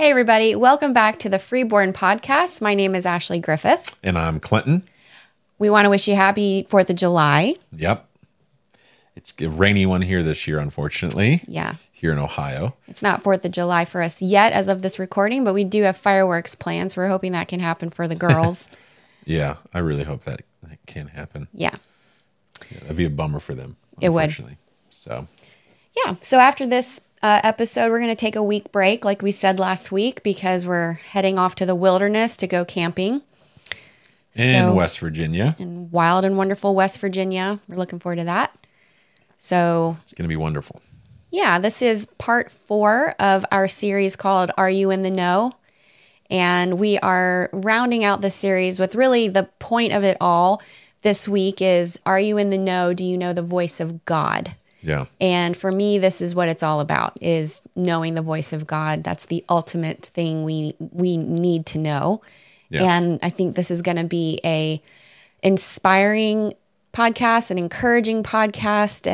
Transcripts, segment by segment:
Hey, everybody. Welcome back to the Freeborn Podcast. My name is Ashley Griffith. And I'm Clinton. We want to wish you happy 4th of July. Yep. It's a rainy one here this year, unfortunately. Yeah. Here in Ohio. It's not 4th of July for us yet as of this recording, but we do have fireworks plans. We're hoping that can happen for the girls. Yeah, I really hope that can happen. Yeah. That'd be a bummer for them. It would. Unfortunately. So. Yeah. So after this episode, we're going to take a week break, like we said last week, because we're heading off to the wilderness to go camping. In West Virginia. In wild and wonderful West Virginia. We're looking forward to that. So it's going to be wonderful. Yeah, this is part 4 of our series called Are You in the Know? And we are rounding out the series with really the point of it all this week is, are you in the know? Do you know the voice of God? Yeah. And for me, this is what it's all about, is knowing the voice of God. That's the ultimate thing we need to know. Yeah. And I think this is going to be a inspiring podcast, an encouraging podcast,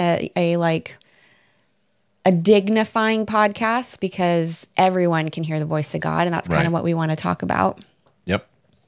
a dignifying podcast, because everyone can hear the voice of God, and that's kind of what we want to talk about. Yep.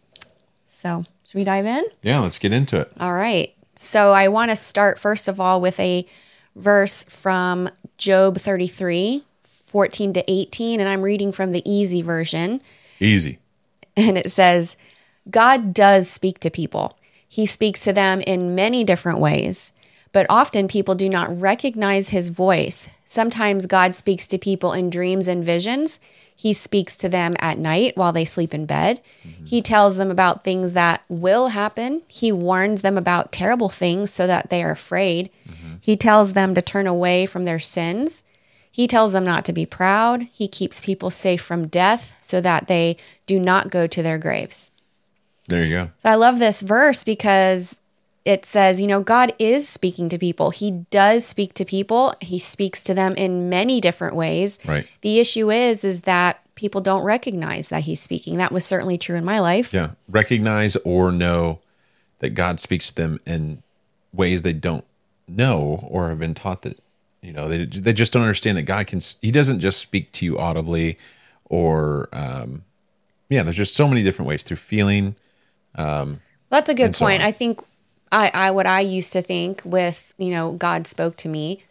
So, should we dive in? Yeah, let's get into it. All right. So, I want to start first of all with a verse from Job 33, 14 to 18, and I'm reading from the easy version. Easy. And it says, God does speak to people. He speaks to them in many different ways, but often people do not recognize his voice. Sometimes God speaks to people in dreams and visions. He speaks to them at night while they sleep in bed. Mm-hmm. He tells them about things that will happen. He warns them about terrible things so that they are afraid. Mm-hmm. He tells them to turn away from their sins. He tells them not to be proud. He keeps people safe from death so that they do not go to their graves. There you go. So I love this verse because it says, God is speaking to people. He does speak to people. He speaks to them in many different ways. Right. The issue is that people don't recognize that he's speaking. That was certainly true in my life. Yeah. Recognize or know that God speaks to them in ways they don't know or have been taught that, they just don't understand that God he doesn't just speak to you audibly or, there's just so many different ways through feeling. That's a good point. I think what I used to think with, God spoke to me,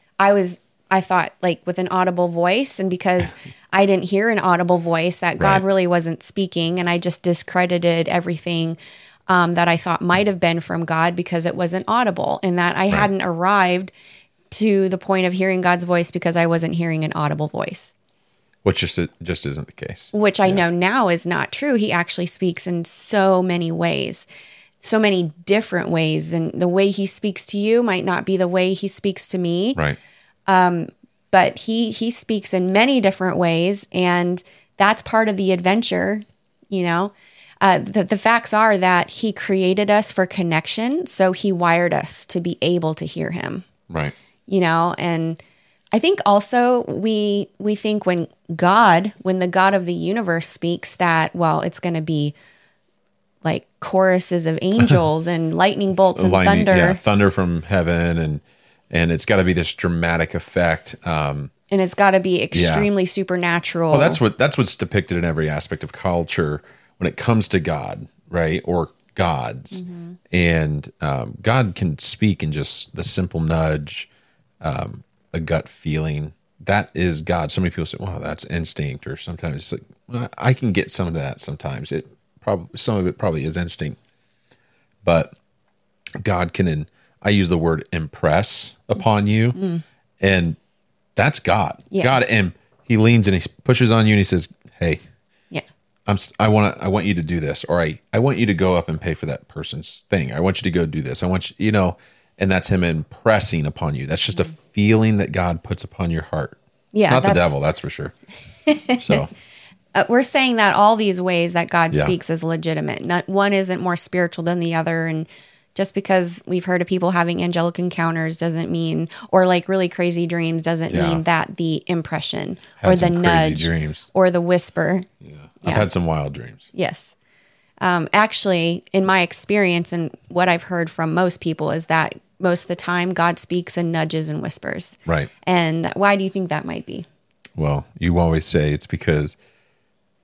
I thought like with an audible voice, and because I didn't hear an audible voice, that God really wasn't speaking, and I just discredited everything that I thought might have been from God because it wasn't audible, and that I hadn't arrived to the point of hearing God's voice because I wasn't hearing an audible voice. Which just isn't the case. Which I know now is not true. He actually speaks in so many ways. So many different ways, and the way he speaks to you might not be the way he speaks to me. Right. But he speaks in many different ways, and that's part of the adventure. The facts are that he created us for connection, so he wired us to be able to hear him. Right. And I think also we think when the God of the universe speaks that, well, it's going to be like choruses of angels and lightning bolts and thunder. Yeah, thunder from heaven, and it's got to be this dramatic effect. And it's got to be extremely supernatural. Well, that's what's depicted in every aspect of culture when it comes to God, right? Or gods. Mm-hmm. And God can speak in just the simple nudge, a gut feeling. That is God. So many people say, well, that's instinct, or sometimes it's like, well, I can get some of that sometimes. Some of it probably is instinct, but God can, I use the word impress upon you, and that's God. Yeah. God, and he leans and he pushes on you and he says, hey, I want you to do this, or I want you to go up and pay for that person's thing. I want you to go do this. I want you, and that's him impressing upon you. That's just a feeling that God puts upon your heart. Yeah, it's not the devil, that's for sure. So we're saying that all these ways that God speaks is legitimate. Not one isn't more spiritual than the other, and just because we've heard of people having angelic encounters doesn't mean, or like really crazy dreams doesn't mean that the impression or the nudge dreams. Or the whisper. Yeah. I've had some wild dreams. Yes. Actually, in my experience and what I've heard from most people is that most of the time God speaks in nudges and whispers. Right. And why do you think that might be? Well, you always say it's because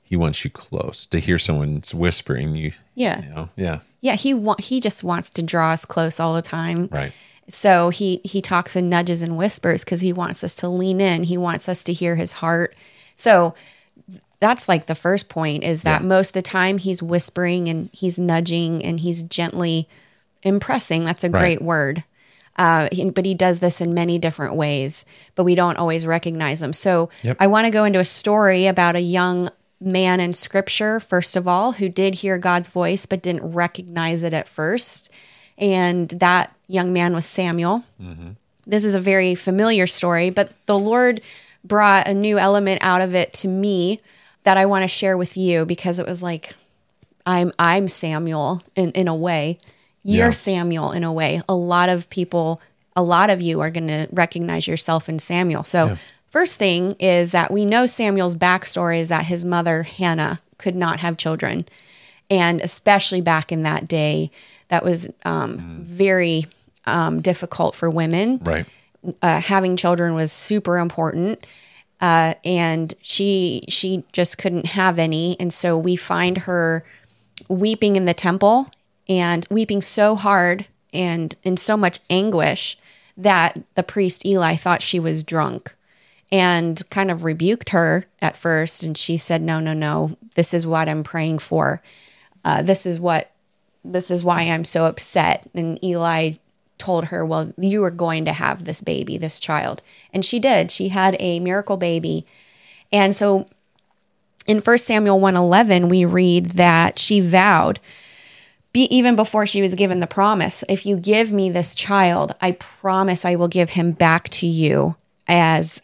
He wants you close. To hear someone's whispering, Yeah. yeah, Yeah, he just wants to draw us close all the time. right, So he talks and nudges and whispers because he wants us to lean in. He wants us to hear his heart. So that's like the first point, is that most of the time he's whispering and he's nudging and he's gently impressing. That's a great word. But he does this in many different ways, but we don't always recognize them. So I want to go into a story about a young man in scripture, first of all, who did hear God's voice, but didn't recognize it at first. And that young man was Samuel. Mm-hmm. This is a very familiar story, but the Lord brought a new element out of it to me that I want to share with you, because it was like, I'm Samuel in a way. You're Samuel in a way. A lot of people, a lot of you are going to recognize yourself in Samuel. So first thing is that we know Samuel's backstory is that his mother, Hannah, could not have children. And especially back in that day, that was very difficult for women. right, Having children was super important. And she just couldn't have any. And so we find her weeping in the temple, and weeping so hard and in so much anguish that the priest Eli thought she was drunk and kind of rebuked her at first. And she said, no, this is what I'm praying for. This is why I'm so upset. And Eli told her, well, you are going to have this baby, this child. And she did. She had a miracle baby. And so in 1 Samuel 1:11, we read that she vowed, even before she was given the promise, if you give me this child, I promise I will give him back to you as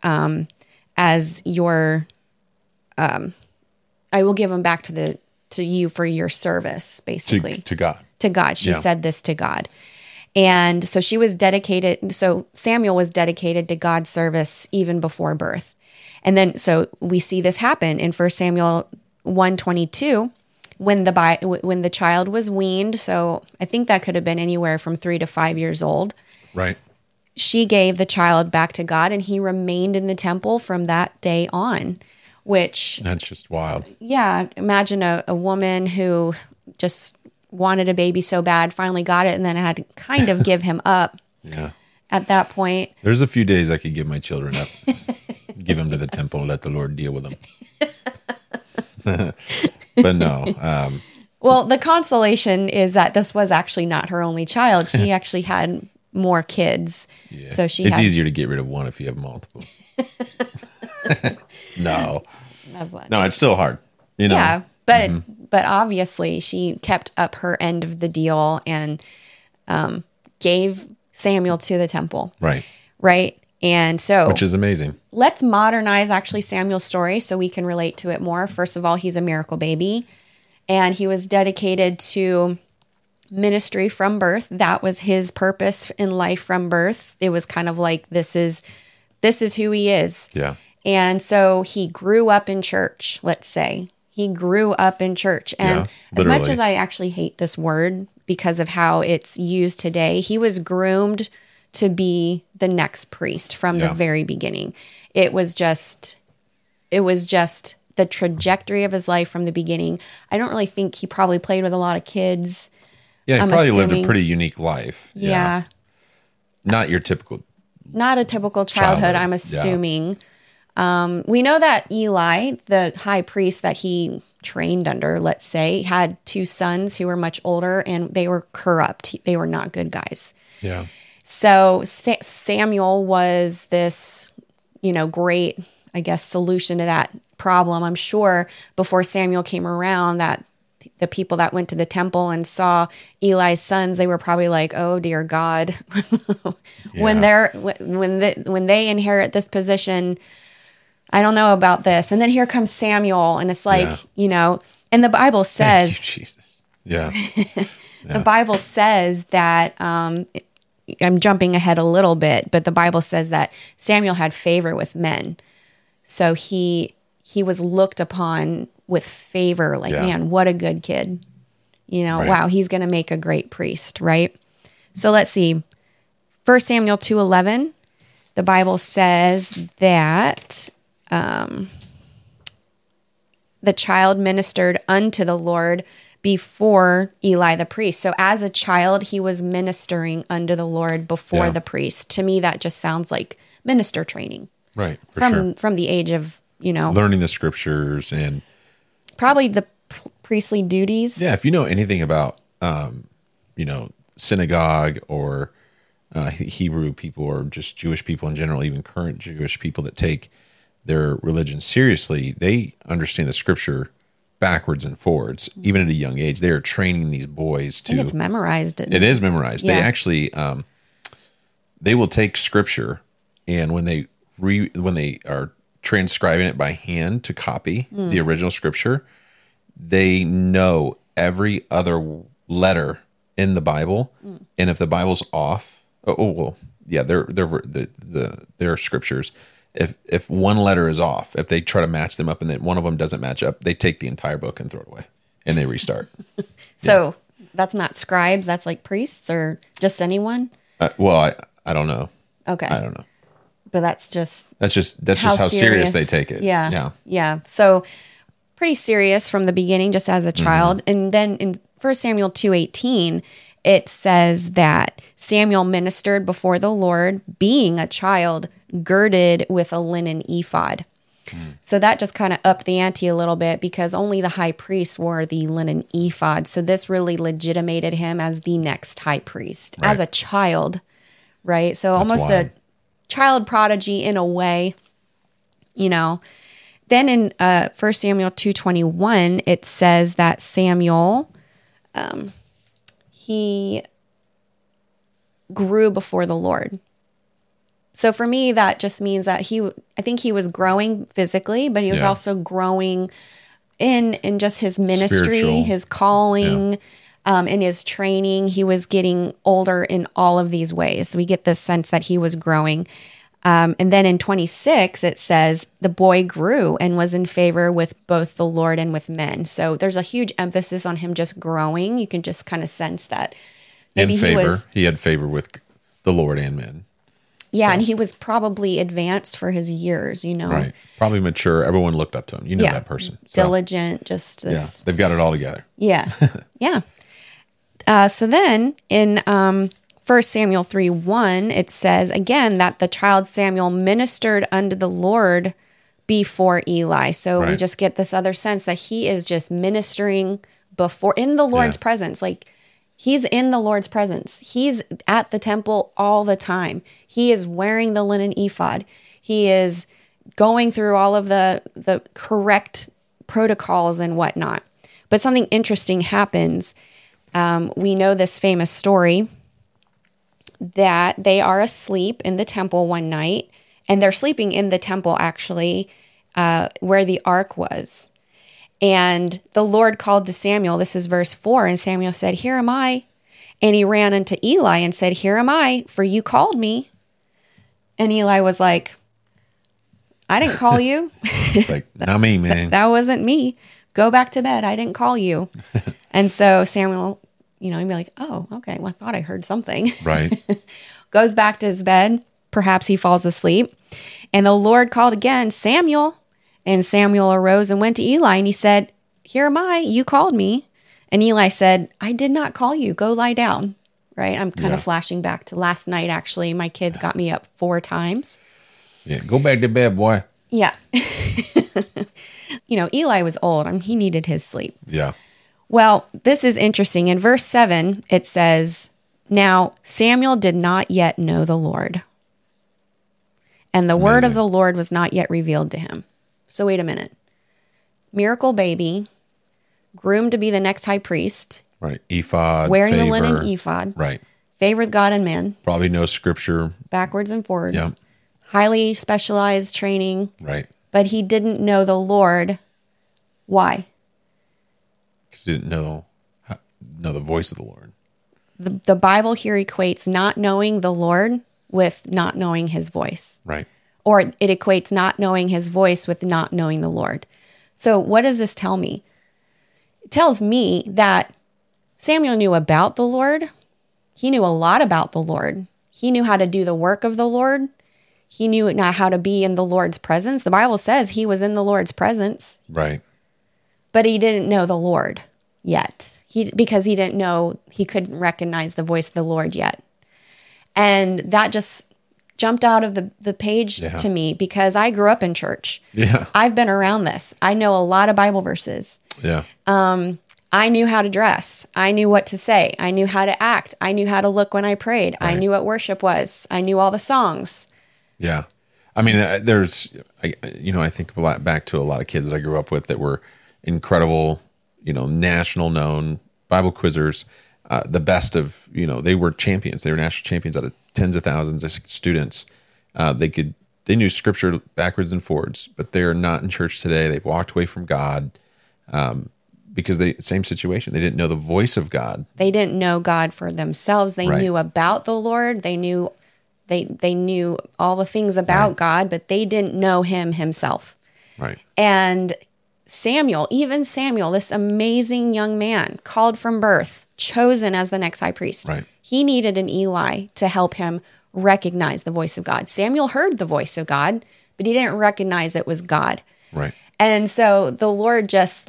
your, I will give him back to you for your service, basically. to God. To God. She said this to God. And so she was dedicated. So Samuel was dedicated to God's service even before birth. And then, so we see this happen in 1 Samuel 1:22. When the child was weaned, so I think that could have been anywhere from 3 to 5 years old. Right. She gave the child back to God, and he remained in the temple from that day on, which... That's just wild. Yeah, imagine a woman who just wanted a baby so bad, finally got it, and then had to kind of give him up at that point. There's a few days I could give my children up, give them to the temple, and let the Lord deal with them. But no. Well, the consolation is that this was actually not her only child. She actually had more kids. Yeah. So it's easier to get rid of one if you have multiple. No, it's still hard. Yeah, but obviously she kept up her end of the deal and gave Samuel to the temple. Right. And so, which is amazing. Let's modernize actually Samuel's story so we can relate to it more. First of all, he's a miracle baby, and he was dedicated to ministry from birth. That was his purpose in life from birth. It was kind of like, this is who he is. Yeah. And so he grew up in church, let's say. He grew up in church. And as much as I actually hate this word because of how it's used today, he was groomed to be the next priest from the very beginning. It was just the trajectory of his life from the beginning. I don't really think he probably played with a lot of kids. Yeah, he probably lived a pretty unique life. Yeah. Not your typical. Not a typical childhood, I'm assuming. Yeah. We know that Eli, the high priest that he trained under, let's say, had 2 sons who were much older, and they were corrupt. They were not good guys. Yeah. So Samuel was this, great, I guess, solution to that problem. I'm sure before Samuel came around, that the people that went to the temple and saw Eli's sons, they were probably like, "Oh dear God," when they inherit this position, I don't know about this. And then here comes Samuel, and it's like, and the Bible says, thank you, Jesus. Yeah. The Bible says that. I'm jumping ahead a little bit, but the Bible says that Samuel had favor with men. So he was looked upon with favor, like, man, what a good kid. Wow, he's going to make a great priest, right? So let's see. 1 Samuel 2:11, the Bible says that the child ministered unto the Lord before Eli the priest. So as a child, he was ministering unto the Lord before the priest. To me, that just sounds like minister training. Right. From the age of, learning the scriptures and probably the priestly duties. Yeah. If you know anything about, synagogue or Hebrew people or just Jewish people in general, even current Jewish people that take their religion seriously, they understand the scripture backwards and forwards. Even at a young age, they are training these boys to. I think it's memorized. It is memorized. Yeah. They actually, they will take scripture, and when they are transcribing it by hand to copy the original scripture, they know every other letter in the Bible, and if the Bible's off, their scriptures. If one letter is off, if they try to match them up and then one of them doesn't match up, they take the entire book and throw it away and they restart. So that's not scribes, that's like priests or just anyone? I don't know. Okay. I don't know. But that's just how serious they take it. Yeah. So pretty serious from the beginning, just as a child. And then in 1 Samuel 2:18, it says that Samuel ministered before the Lord, being a child, girded with a linen ephod. So that just kind of upped the ante a little bit because only the high priest wore the linen ephod. So this really legitimated him as the next high priest as a child, right? So that's almost wild. A child prodigy in a way, Then in 1 Samuel 2:21, it says that Samuel, he grew before the Lord. So for me, that just means that I think he was growing physically, but he was also growing in just his ministry, spiritual. His calling, in his training. He was getting older in all of these ways. So we get this sense that he was growing. And then in 26, it says the boy grew and was in favor with both the Lord and with men. So there's a huge emphasis on him just growing. You can just kind of sense that. Maybe he had favor with the Lord and men. Yeah, so. And he was probably advanced for his years, Right. Probably mature. Everyone looked up to him. That person. So. Diligent, just this. Yeah, they've got it all together. Yeah. Yeah. So then in 1 Samuel 3:1, it says again that the child Samuel ministered unto the Lord before Eli. So we just get this other sense that he is just ministering in the Lord's presence. Like, he's in the Lord's presence. He's at the temple all the time. He is wearing the linen ephod. He is going through all of the correct protocols and whatnot. But something interesting happens. We know this famous story that they are asleep in the temple one night, and they're sleeping in the temple actually where the ark was. And the Lord called to Samuel. This is verse 4. And Samuel said, "Here am I." And he ran unto Eli and said, "Here am I, for you called me." And Eli was like, "I didn't call you." Like, not me, man. That wasn't me. Go back to bed. I didn't call you. And so Samuel, he'd be like, "Oh, okay. Well, I thought I heard something." Right. Goes back to his bed. Perhaps he falls asleep. And the Lord called again, "Samuel." And Samuel arose and went to Eli, and he said, "Here am I, you called me." And Eli said, "I did not call you. Go lie down." Right? I'm kind of flashing back to last night, actually. My kids got me up 4 times. Yeah, go back to bed, boy. Yeah. Eli was old. He needed his sleep. Yeah. Well, this is interesting. In verse 7, it says, "Now Samuel did not yet know the Lord, and the word of the Lord was not yet revealed to him." So wait a minute. Miracle baby, groomed to be the next high priest. Right. Ephod. Wearing favor. the linen ephod. Right. Favored God and men. Probably knows scripture. Backwards and forwards. Yeah. Highly specialized training. Right. But he didn't know the Lord. Why? Because he didn't know the voice of the Lord. The Bible here equates not knowing the Lord with not knowing his voice. Right. Or it equates not knowing his voice with not knowing the Lord. So what does this tell me? It tells me that Samuel knew about the Lord. He knew a lot about the Lord. He knew how to do the work of the Lord. He knew how to be in the Lord's presence. The Bible says he was in the Lord's presence. Right. but he didn't know the Lord yet. Because he didn't know, he couldn't recognize the voice of the Lord yet. And that just jumped out of the page to me because I grew up in church. Yeah. I've been around this. I know a lot of Bible verses. Yeah. I knew how to dress. I knew what to say. I knew how to act. I knew how to look when I prayed. Right. I knew what worship was. I knew all the songs. Yeah. I mean, I think a lot back to a lot of kids that I grew up with that were incredible, national known Bible quizzers, the best of, they were champions. They were national champions out of tens of thousands of students. They knew scripture backwards and forwards, but they're not in church today. They've walked away from God. Because same situation. They didn't know the voice of God. They didn't know God for themselves. They Right. knew about the Lord. They knew all the things about Right. God, but they didn't know him himself. Right. And Samuel, this amazing young man, called from birth, chosen as the next high priest. Right. He needed an Eli to help him recognize the voice of God. Samuel heard the voice of God, but he didn't recognize it was God. Right. And so the Lord just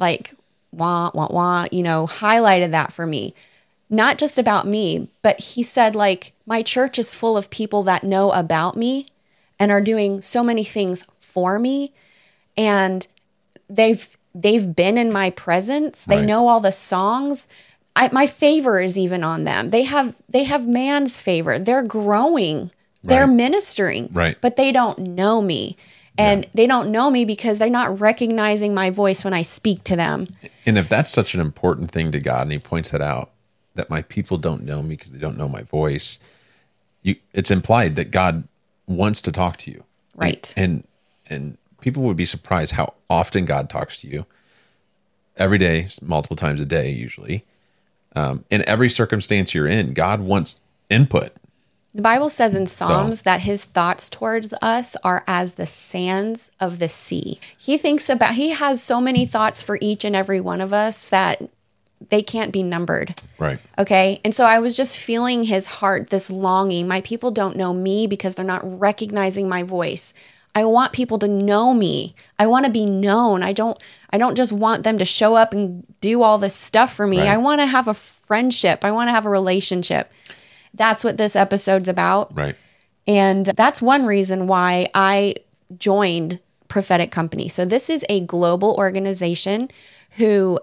highlighted that for me. Not just about me, but he said, my church is full of people that know about me and are doing so many things for me. And they've been in my presence. They Right. know all the songs. My favor is even on them. They have man's favor. They're growing. They're Right. ministering. Right. But they don't know me. And they don't know me because they're not recognizing my voice when I speak to them. And if that's such an important thing to God, and he points that out, that my people don't know me because they don't know my voice, it's implied that God wants to talk to you. Right. And people would be surprised how often God talks to you. Every day, multiple times a day, usually. In every circumstance you're in, God wants input. The Bible says in Psalms that his thoughts towards us are as the sands of the sea. He has so many thoughts for each and every one of us that they can't be numbered. Right. Okay. And so I was just feeling his heart, this longing. My people don't know me because they're not recognizing my voice. I want people to know me. I want to be known. I don't just want them to show up and do all this stuff for me. Right. I want to have a friendship. I want to have a relationship. That's what this episode's about. Right. And that's one reason why I joined Prophetic Company. So this is a global organization who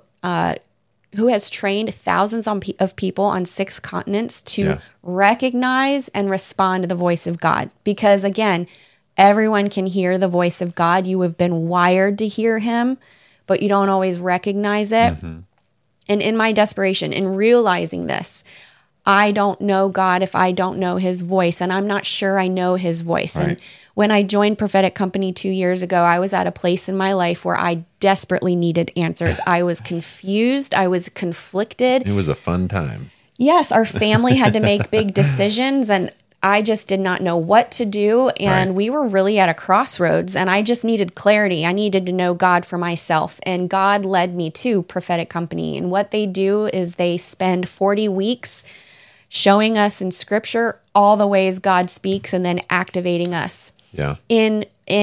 has trained thousands of people on 6 continents to recognize and respond to the voice of God. Because again, everyone can hear the voice of God. You have been wired to hear him, but you don't always recognize it. Mm-hmm. And in my desperation, in realizing this, I don't know God if I don't know his voice, and I'm not sure I know his voice. Right. And when I joined Prophetic Company 2 years ago, I was at a place in my life where I desperately needed answers. I was confused. I was conflicted. It was a fun time. Yes, our family had to make big decisions, and I just did not know what to do. And we were really at a crossroads, and I just needed clarity. I needed to know God for myself. And God led me to Prophetic Company. And what they do is they spend 40 weeks showing us in scripture all the ways God speaks and then activating us in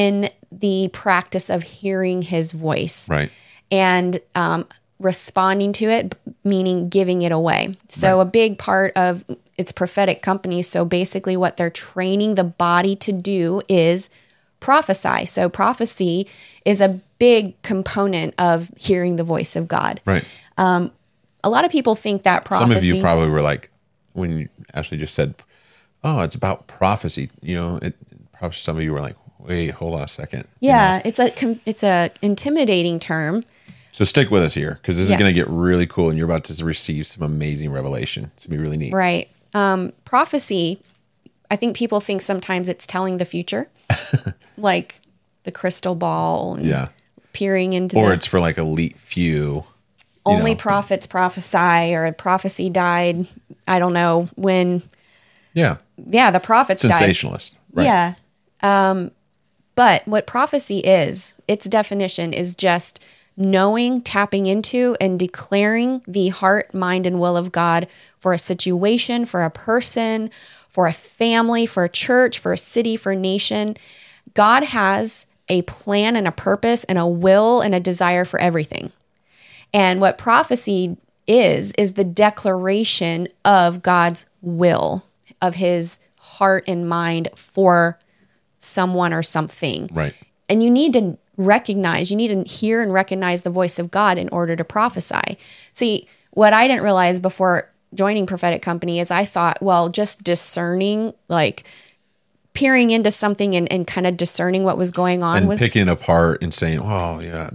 the practice of hearing his voice. Right. And responding to it, meaning giving it away. So a big part of it's Prophetic Company. So basically what they're training the body to do is prophesy. So prophecy is a big component of hearing the voice of God. Right. A lot of people think that prophecy... Some of you probably were like, when you actually just said, oh, it's about prophecy, probably some of you were like, wait, hold on a second. Yeah, it's a intimidating term. So stick with us here, because this is going to get really cool, and you're about to receive some amazing revelation. It's going to be really neat. Right. Prophecy, I think people think sometimes it's telling the future, like the crystal ball and peering into or it's for like elite few. Only prophets prophesy, or a prophecy died. I don't know when. Yeah, the prophets Sensationalist. died. Right. Yeah. But what prophecy is, its definition is just knowing, tapping into, and declaring the heart, mind, and will of God for a situation, for a person, for a family, for a church, for a city, for a nation. God has a plan and a purpose and a will and a desire for everything. And what prophecy is the declaration of God's will, of his heart and mind for someone or something. Right. And you need to recognize, you need to hear and recognize the voice of God in order to prophesy. See, what I didn't realize before joining Prophetic Company is I thought, well, just discerning, like peering into something and kind of discerning what was going on And was picking it apart and saying, oh, yeah,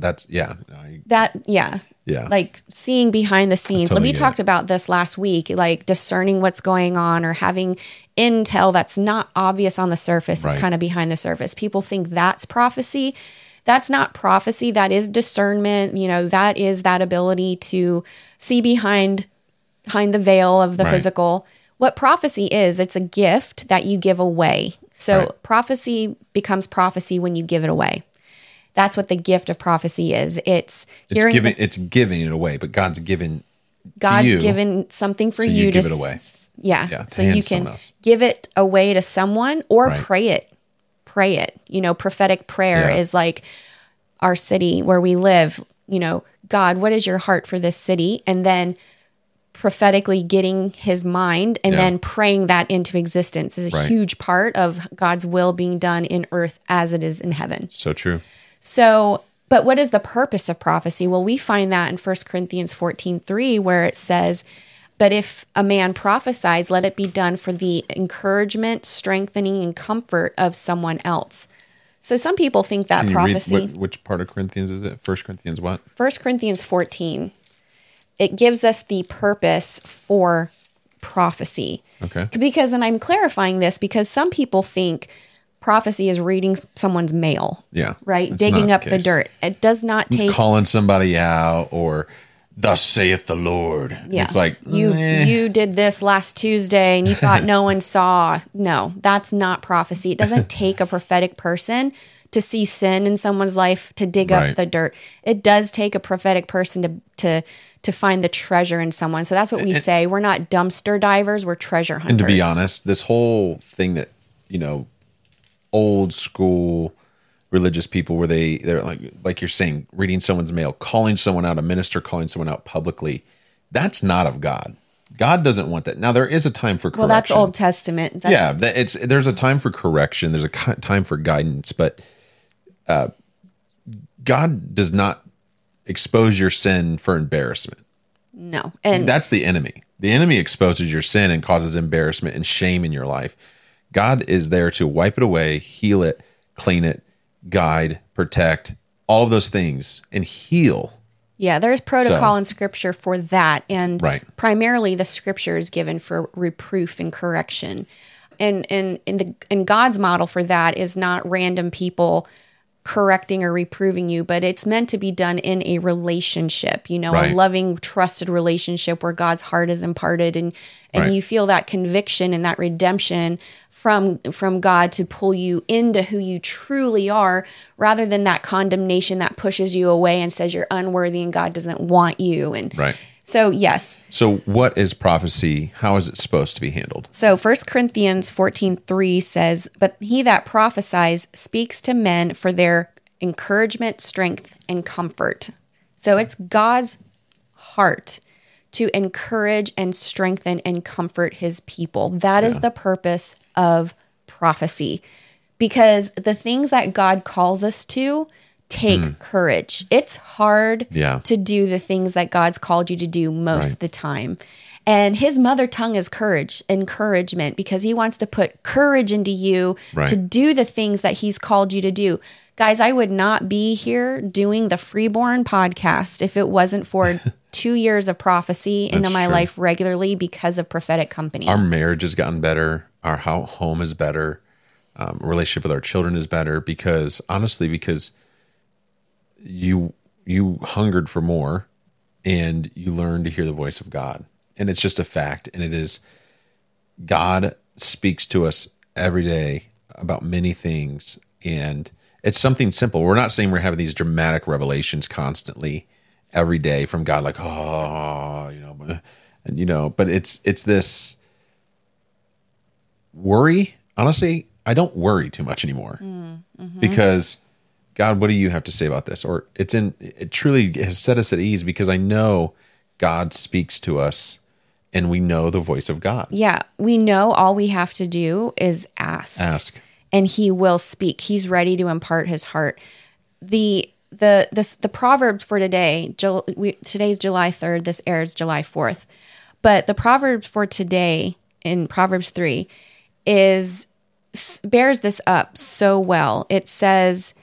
Yeah. like seeing behind the scenes. totally We get talked about this last week, like discerning what's going on or having intel that's not obvious on the surface. Right. It's kind of behind the surface. People think that's prophecy. That's not prophecy. That is discernment. That is that ability to see behind the veil of the Right. physical. What prophecy is, it's a gift that you give away. So Right. prophecy becomes prophecy when you give it away. That's what the gift of prophecy is. It's hearing It's giving it away, but God's given God's to you, given something for so you you to give it away. Yeah. Yeah, to So hand you to can someone else. give it away to someone or Right. pray it. Pray it. Prophetic prayer Yeah. is like our city where we live. God, what is your heart for this city? And then prophetically getting his mind and Yeah. then praying that into existence is a Right. huge part of God's will being done in earth as it is in heaven. So true. So, but what is the purpose of prophecy? Well, we find that in 1 Corinthians 14:3, where it says, but if a man prophesies, let it be done for the encouragement, strengthening, and comfort of someone else. So some people think that Can you prophecy, read which part of Corinthians is it? 1 Corinthians what? 1 Corinthians 14, it gives us the purpose for prophecy. Okay. Because, and I'm clarifying this because some people think prophecy is reading someone's mail. Yeah. Right? That's Digging not up the case. dirt. It does not take. Calling somebody out or thus saith the Lord. Yeah. It's like, you did this last Tuesday and you thought no one saw. No, that's not prophecy. It doesn't take a prophetic person to see sin in someone's life to dig Right. up the dirt. It does take a prophetic person to find the treasure in someone. So that's what we say. We're not dumpster divers, we're treasure hunters. and to be honest, this whole thing that, old school religious people where they're like you're saying, reading someone's mail, calling someone out, a minister calling someone out publicly, that's not of God. God doesn't want that. Now there is a time for correction. Well, that's Old Testament. There's a time for correction. There's a time for guidance, but God does not expose your sin for embarrassment. No. And That's the enemy. The enemy exposes your sin and causes embarrassment and shame in your life. God is there to wipe it away, heal it, clean it, guide, protect, all of those things, and heal. yeah, there's protocol So- in scripture for that. And Right. primarily the scripture is given for reproof and correction. And in God's model for that is not random people correcting or reproving you, but it's meant to be done in a relationship, Right. a loving, trusted relationship where God's heart is imparted and Right. you feel that conviction and that redemption from God to pull you into who you truly are, rather than that condemnation that pushes you away and says you're unworthy and God doesn't want you. And Right. so, yes. So what is prophecy? How is it supposed to be handled? So 1 Corinthians 14:3 says, but he that prophesies speaks to men for their encouragement, strength, and comfort. So it's God's heart to encourage and strengthen and comfort his people. That is the purpose of prophecy. Because the things that God calls us to take courage. It's hard Yeah. to do the things that God's called you to do most Right. of the time. And his mother tongue is courage, encouragement, because he wants to put courage into you Right. to do the things that he's called you to do. Guys, I would not be here doing the Freeborn podcast if it wasn't for 2 years of prophecy into That's my true. life regularly because of Prophetic Company. Our marriage has gotten better. Our home is better. Relationship with our children is better because you hungered for more and you learned to hear the voice of God. And it's just a fact. And it is, God speaks to us every day about many things. And it's something simple. We're not saying we're having these dramatic revelations constantly every day from God, like, but it's this worry. Honestly, I don't worry too much anymore because God, what do you have to say about this? Or it truly has set us at ease because I know God speaks to us and we know the voice of God. Yeah. We know all we have to do is ask. And he will speak. He's ready to impart his heart. The proverb for today, today's July 3rd, this airs July 4th. But the proverb for today in Proverbs 3 bears this up so well. It says,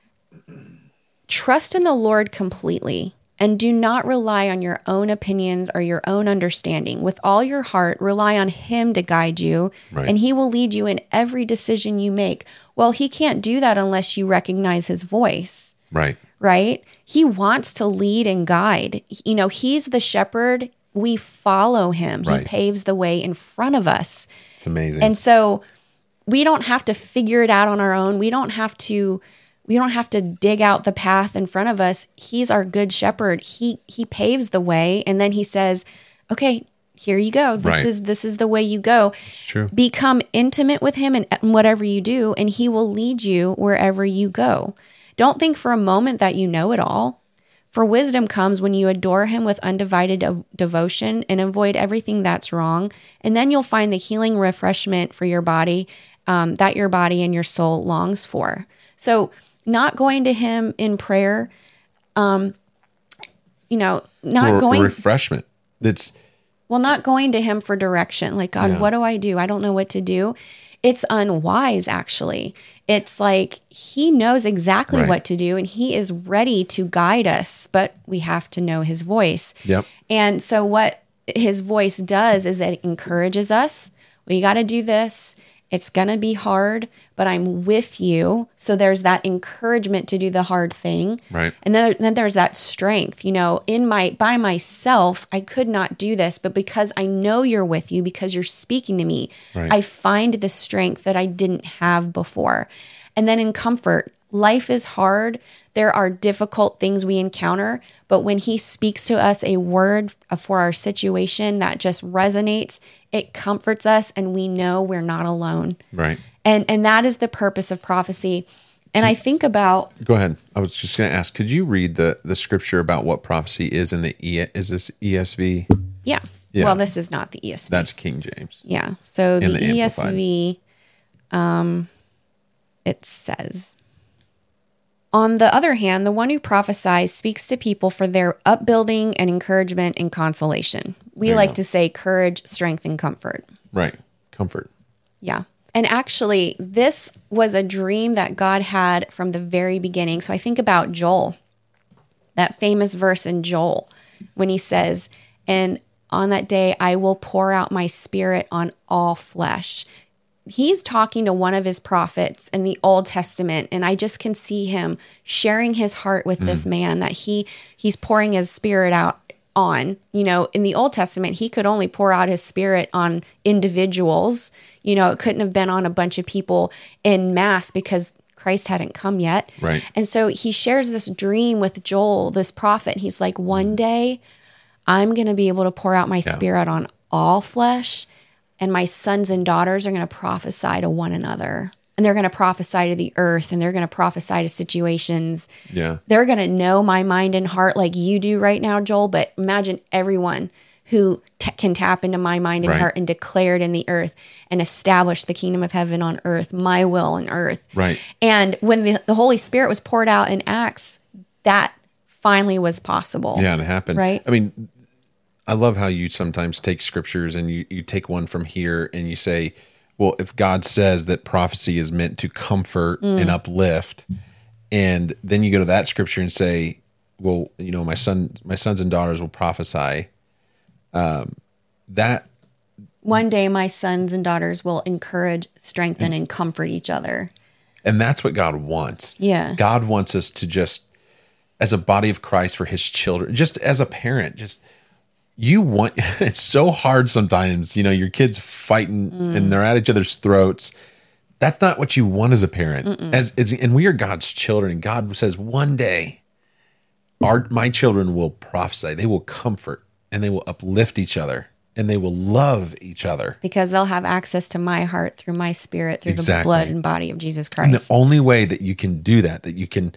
trust in the Lord completely and do not rely on your own opinions or your own understanding. With all your heart, rely on him to guide you, and he will lead you in every decision you make. Well, he can't do that unless you recognize his voice. Right? He wants to lead and guide. You know, he's the shepherd. We follow him. He paves the way in front of us. It's amazing. And so we don't have to figure it out on our own. We don't have to dig out the path in front of us. He's our good shepherd. He paves the way, and then he says, "Okay, here you go. This is the way you go." It's true. Become intimate with him in whatever you do, and he will lead you wherever you go. Don't think for a moment that you know it all. For wisdom comes when you adore him with undivided devotion and avoid everything that's wrong, and then you'll find the healing refreshment for your body that your body and your soul longs for. So not going to him in prayer, not going refreshment. Not going to him for direction. Like, God, what do? I don't know what to do. It's unwise, actually. It's like he knows exactly what to do and he is ready to guide us, but we have to know his voice. Yep. And so what his voice does is it encourages us. We got to do this. It's going to be hard, but I'm with you. So there's that encouragement to do the hard thing. Right. And then there's that strength, by myself, I could not do this, but because I know you're with you, because you're speaking to me, I find the strength that I didn't have before. And then in comfort, life is hard. There are difficult things we encounter, but when he speaks to us a word for our situation that just resonates, it comforts us and we know we're not alone. Right. And that is the purpose of prophecy. And I think about... Go ahead. I was just going to ask, could you read the scripture about what prophecy is in is this ESV? Yeah. Well, this is not the ESV. That's King James. Yeah. So the Amplified. ESV, it says... On the other hand, the one who prophesies speaks to people for their upbuilding and encouragement and consolation. We like to say courage, strength, and comfort. Right. Comfort. Yeah. And actually, this was a dream that God had from the very beginning. So I think about Joel, that famous verse in Joel, when he says, "And on that day, I will pour out my spirit on all flesh." He's talking to one of his prophets in the Old Testament, and I just can see him sharing his heart with this man that he's pouring his spirit out on. In the Old Testament, he could only pour out his spirit on individuals. It couldn't have been on a bunch of people en masse because Christ hadn't come yet. Right. And so he shares this dream with Joel, this prophet. He's like, one day I'm going to be able to pour out my spirit on all flesh. And my sons and daughters are going to prophesy to one another. And they're going to prophesy to the earth. And they're going to prophesy to situations. Yeah. They're going to know my mind and heart like you do right now, Joel. But imagine everyone who can tap into my mind and heart and declare it in the earth and establish the kingdom of heaven on earth, my will on earth. Right. And when the Holy Spirit was poured out in Acts, that finally was possible. Yeah, and it happened. Right. I mean, I love how you sometimes take scriptures and you take one from here and you say, well, if God says that prophecy is meant to comfort and uplift, and then you go to that scripture and say, well, my sons and daughters will prophesy. That one day my sons and daughters will encourage, strengthen, and comfort each other. And that's what God wants. Yeah. God wants us to just, as a body of Christ for his children, just as a parent, it's so hard sometimes, your kids fighting and they're at each other's throats. That's not what you want as a parent. And we are God's children. And God says, one day my children will prophesy. They will comfort and they will uplift each other. and they will love each other. Because they'll have access to my heart through my spirit, through the blood and body of Jesus Christ. And the only way that you can do that you can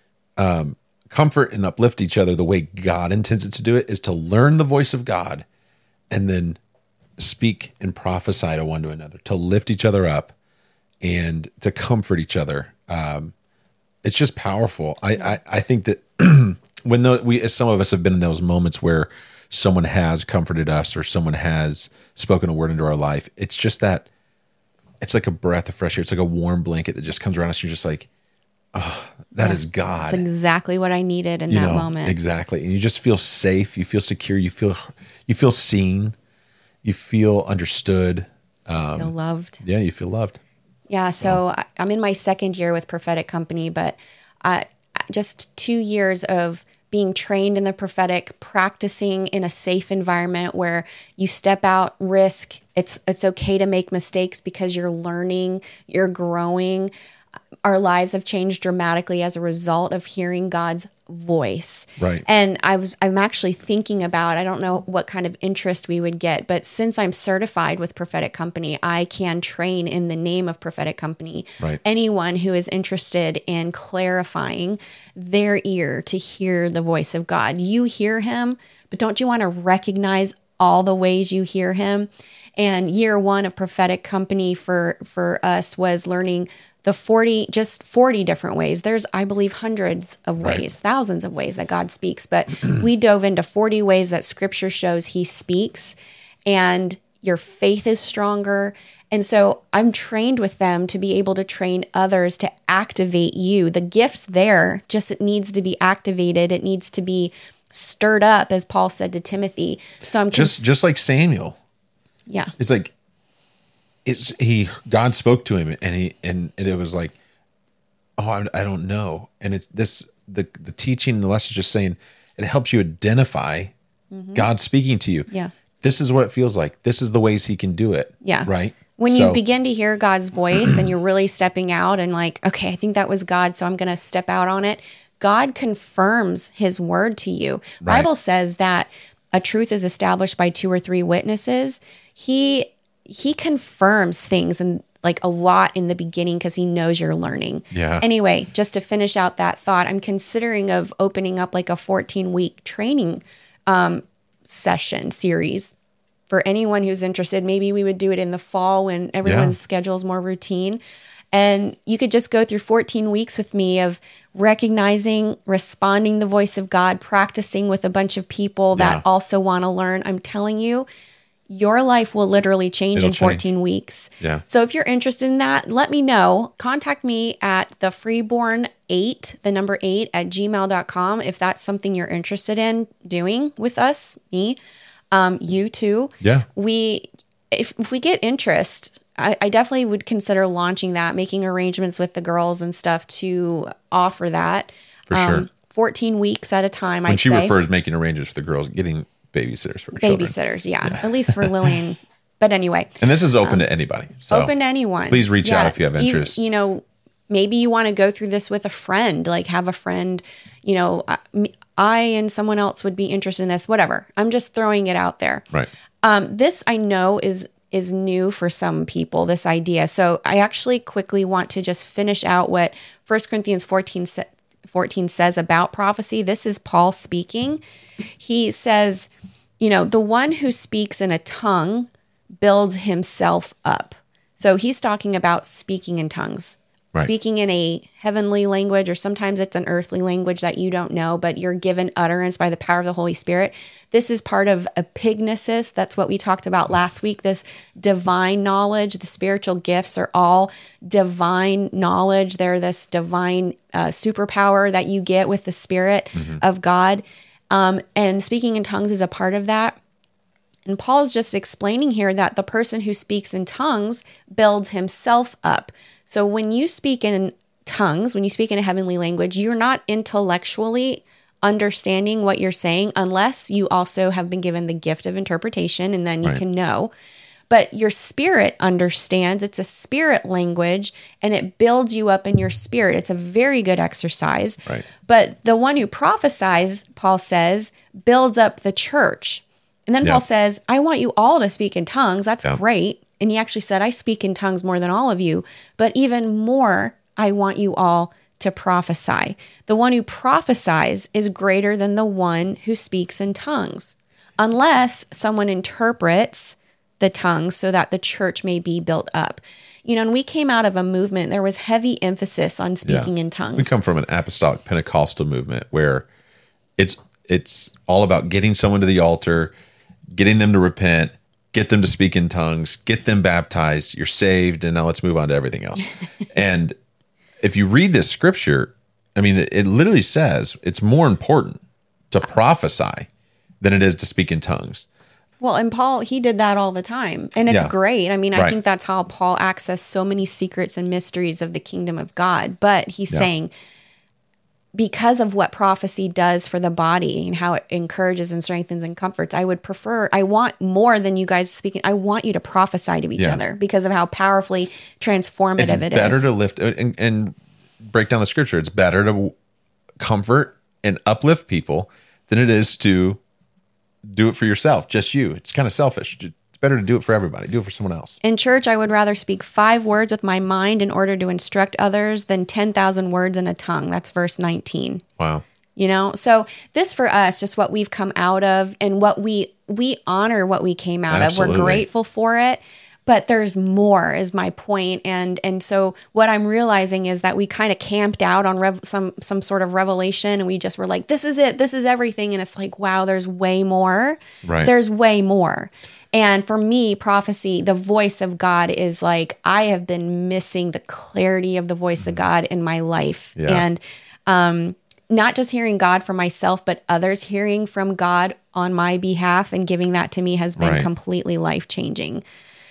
comfort and uplift each other the way God intends it to do it, is to learn the voice of God and then speak and prophesy to one to another, to lift each other up and to comfort each other. It's just powerful. I think that when some of us have been in those moments where someone has comforted us or someone has spoken a word into our life, it's just that it's like a breath of fresh air. It's like a warm blanket that just comes around us. You're just like, oh, that is God. That's exactly what I needed in that moment. Exactly. And you just feel safe. You feel secure. You feel seen. You feel understood. Feel loved. Yeah, you feel loved. Yeah. So I'm in my second year with Prophetic Company, but just 2 years of being trained in the prophetic, practicing in a safe environment where you step out, risk. It's okay to make mistakes because you're learning, you're growing. Our lives have changed dramatically as a result of hearing God's voice. Right. And I'm actually thinking about, I don't know what kind of interest we would get, but since I'm certified with Prophetic Company, I can train in the name of Prophetic Company. Right. Anyone who is interested in clarifying their ear to hear the voice of God. You hear him, but don't you want to recognize all the ways you hear him? And year one of Prophetic Company for us was learning the 40 different ways. There's, I believe, hundreds of ways, thousands of ways that God speaks, but we dove into 40 ways that scripture shows he speaks, and your faith is stronger. And so I'm trained with them to be able to train others to activate you. The gift's there, just it needs to be activated. It needs to be stirred up, as Paul said to Timothy. So I'm just like Samuel. Yeah. It's like, God spoke to him and it was like, oh, I don't know. And it's the teaching, the lesson, just saying it helps you identify God speaking to you. Yeah. This is what it feels like. This is the ways he can do it. Yeah. Right. When you begin to hear God's voice and you're really stepping out and like, okay, I think that was God, so I'm going to step out on it. God confirms his word to you. Right. Bible says that a truth is established by 2 or 3 witnesses. He confirms things and like a lot in the beginning because he knows you're learning. Yeah. Anyway, just to finish out that thought, I'm considering of opening up like a 14-week training session series for anyone who's interested. Maybe we would do it in the fall when everyone's schedule is more routine. And you could just go through 14 weeks with me of recognizing, responding the voice of God, practicing with a bunch of people that also want to learn. I'm telling you, your life will literally change in 14 weeks. Yeah. So if you're interested in that, let me know. Contact me at the freeborn8, the number 8 at gmail.com. If that's something you're interested in doing with us, me, you too. Yeah. If we get interest, I definitely would consider launching that, making arrangements with the girls and stuff to offer that. For sure. 14 weeks at a time, When I'd she say. refers making arrangements for the girls, getting babysitters for children. Babysitters, yeah. At least for Lillian. But anyway. And this is open to anybody. So open to anyone. Please reach out if you have interest. Maybe you want to go through this with a friend, like have a friend, I and someone else would be interested in this, whatever. I'm just throwing it out there. Right. This I know is new for some people, this idea. So I actually quickly want to just finish out what 1 Corinthians 14 says about prophecy. This is Paul speaking. He says, the one who speaks in a tongue builds himself up. So he's talking about speaking in tongues. Right. Speaking in a heavenly language, or sometimes it's an earthly language that you don't know, but you're given utterance by the power of the Holy Spirit. This is part of epignosis. That's what we talked about last week. This divine knowledge, the spiritual gifts are all divine knowledge. They're this divine superpower that you get with the Spirit of God. And speaking in tongues is a part of that. And Paul's just explaining here that the person who speaks in tongues builds himself up. So when you speak in tongues, when you speak in a heavenly language, you're not intellectually understanding what you're saying unless you also have been given the gift of interpretation, and then you can know. But your spirit understands. It's a spirit language, and it builds you up in your spirit. It's a very good exercise. Right. But the one who prophesies, Paul says, builds up the church. And then Yeah. Paul says, I want you all to speak in tongues. That's Yeah. great. And he actually said, I speak in tongues more than all of you, but even more, I want you all to prophesy. The one who prophesies is greater than the one who speaks in tongues, unless someone interprets the tongues so that the church may be built up. You know, and we came out of a movement, there was heavy emphasis on speaking in tongues. We come from an apostolic Pentecostal movement where it's all about getting someone to the altar, getting them to repent, get them to speak in tongues, get them baptized, you're saved, and now let's move on to everything else. And if you read this scripture, I mean, it literally says it's more important to prophesy than it is to speak in tongues. Well, and Paul, he did that all the time. And it's Yeah. great. I mean, I Right. think that's how Paul accessed so many secrets and mysteries of the kingdom of God. But he's saying, because of what prophecy does for the body and how it encourages and strengthens and comforts, I want more than you guys speaking. I want you to prophesy to each Yeah. other because of how powerfully transformative It's it better is. to lift and break down the scripture. It's better to comfort and uplift people than it is to do it for yourself, just you. It's kind of selfish. It's better to do it for everybody. Do it for someone else. In church, I would rather speak 5 words with my mind in order to instruct others than 10,000 words in a tongue. That's verse 19. Wow. You know, so this for us, just what we've come out of and what we honor what we came out Absolutely. of. We're grateful for it, but there's more is my point. And so what I'm realizing is that we kind of camped out on some sort of revelation, and we just were like, this is it. This is everything. And it's like, wow, there's way more. Right. There's way more. And for me, prophecy, the voice of God is like, I have been missing the clarity of the voice of God in my life. Yeah. And not just hearing God for myself, but others hearing from God on my behalf and giving that to me has been Right. completely life-changing.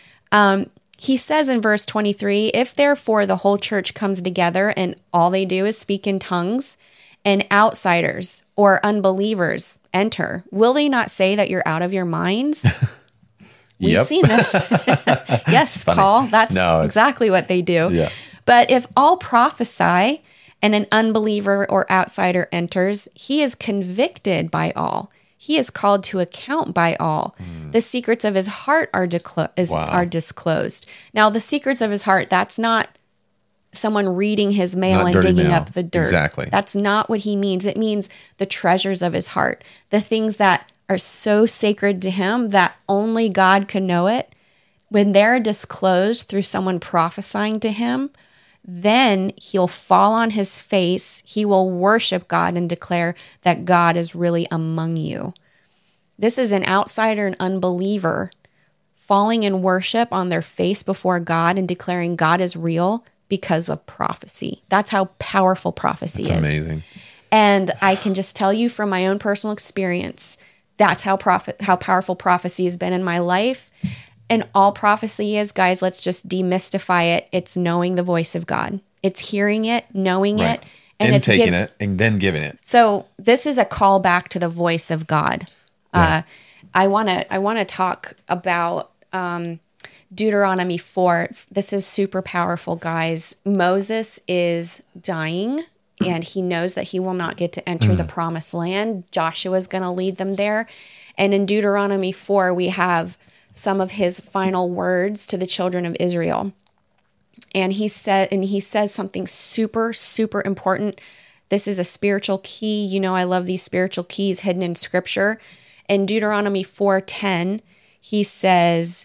He says in verse 23, if therefore the whole church comes together and all they do is speak in tongues, and outsiders or unbelievers enter, will they not say that you're out of your minds? We've Yep. seen this. Yes, Paul, that's No, exactly what they do. Yeah. But if all prophesy and an unbeliever or outsider enters, he is convicted by all. He is called to account by all. The secrets of his heart are disclosed. Now, the secrets of his heart, that's not someone reading his mail Not and dirty digging mail. up the dirt. Exactly. That's not what he means. It means the treasures of his heart, the things that are so sacred to him that only God can know it. When they're disclosed through someone prophesying to him, then he'll fall on his face. He will worship God and declare that God is really among you. This is an outsider, an unbeliever, falling in worship on their face before God and declaring God is real because of prophecy. That's how powerful prophecy It's is. amazing. And I can just tell you from my own personal experience, that's how powerful prophecy has been in my life. And all prophecy is, guys, let's just demystify it. It's knowing the voice of God. It's hearing it, knowing Right. it, and it's taking it and then giving it. So this is a call back to the voice of God. Yeah. I want to talk about Deuteronomy 4. This is super powerful, guys. Moses is dying, and he knows that he will not get to enter the promised land. Joshua is going to lead them there. And in Deuteronomy 4, we have some of his final words to the children of Israel. And he says something super, super important. This is a spiritual key. You know, I love these spiritual keys hidden in scripture. In Deuteronomy 4:10, he says,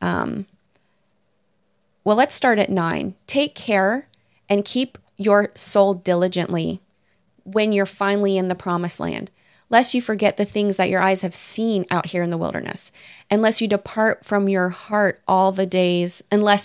well, let's start at 9. Take care and keep your soul diligently when you're finally in the promised land, lest you forget the things that your eyes have seen out here in the wilderness, unless they depart from your heart all the days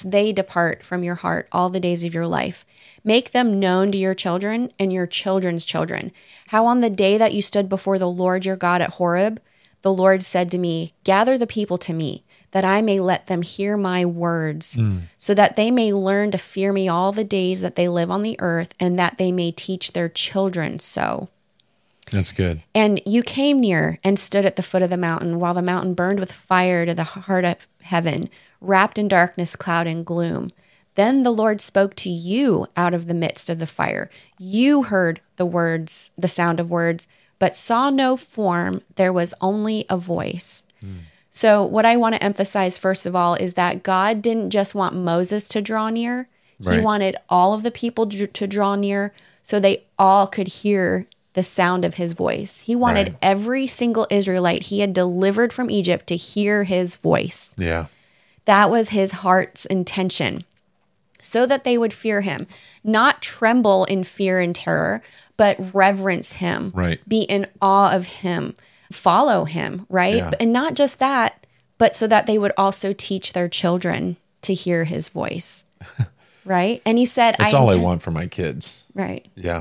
of your life. Make them known to your children and your children's children. How on the day that you stood before the Lord your God at Horeb, the Lord said to me, gather the people to me, that I may let them hear my words, so that they may learn to fear me all the days that they live on the earth, and that they may teach their children so. That's good. And you came near and stood at the foot of the mountain, while the mountain burned with fire to the heart of heaven, wrapped in darkness, cloud, and gloom. Then the Lord spoke to you out of the midst of the fire. You heard the words, the sound of words, but saw no form. There was only a voice. So what I want to emphasize, first of all, is that God didn't just want Moses to draw near. He Right. wanted all of the people to draw near so they all could hear the sound of his voice. He wanted Right. every single Israelite he had delivered from Egypt to hear his voice. Yeah. That was his heart's intention, so that they would fear him, not tremble in fear and terror, but reverence him, Right. be in awe of him, follow him, right? Yeah. And not just that, but so that they would also teach their children to hear his voice, right? And he said, That's all I want for my kids. Right. Yeah.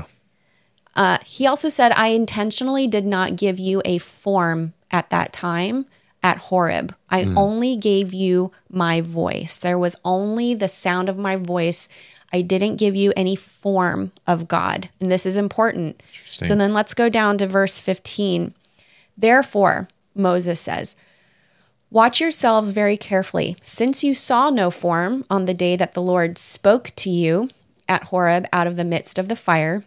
He also said, I intentionally did not give you a form at that time at Horeb. I only gave you my voice. There was only the sound of my voice. I didn't give you any form of God. And this is important. Interesting. So then let's go down to verse 15. Therefore, Moses says, watch yourselves very carefully, since you saw no form on the day that the Lord spoke to you at Horeb out of the midst of the fire.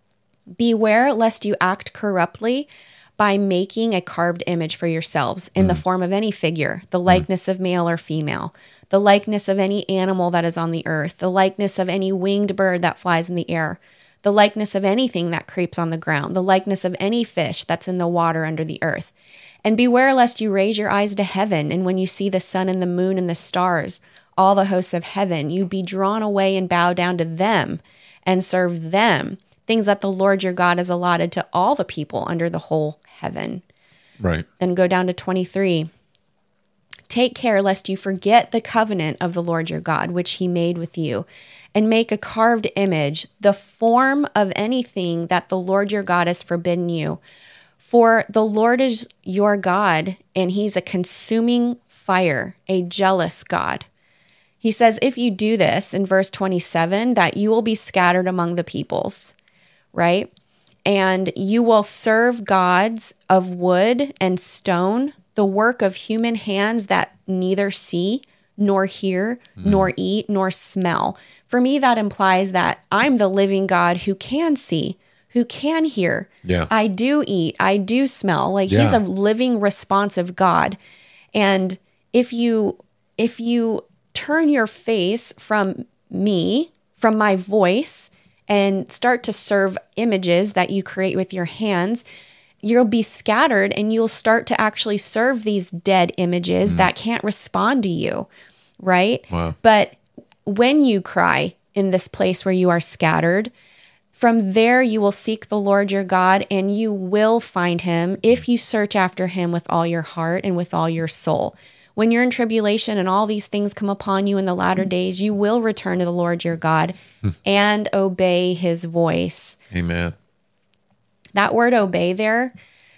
Beware lest you act corruptly by making a carved image for yourselves in the form of any figure, the likeness of male or female, the likeness of any animal that is on the earth, the likeness of any winged bird that flies in the air, the likeness of anything that creeps on the ground, the likeness of any fish that's in the water under the earth. And beware lest you raise your eyes to heaven, and when you see the sun and the moon and the stars, all the hosts of heaven, you be drawn away and bow down to them and serve them, things that the Lord your God has allotted to all the people under the whole heaven. Right. Then go down to 23. Take care lest you forget the covenant of the Lord your God, which he made with you, and make a carved image, the form of anything that the Lord your God has forbidden you. For the Lord is your God, and he's a consuming fire, a jealous God. He says, if you do this in verse 27, that you will be scattered among the peoples, right? And you will serve gods of wood and stone, the work of human hands that neither see, nor hear, nor eat, nor smell. For me, that implies that I'm the living God who can see, who can hear. Yeah. I do eat, I do smell. Like he's Yeah. a living, responsive God. And if you turn your face from me, from my voice, and start to serve images that you create with your hands, you'll be scattered and you'll start to actually serve these dead images that can't respond to you, right? Wow. But when you cry in this place where you are scattered, from there you will seek the Lord your God, and you will find him if you search after him with all your heart and with all your soul. When you're in tribulation and all these things come upon you in the latter days, you will return to the Lord your God and obey his voice. Amen. That word obey there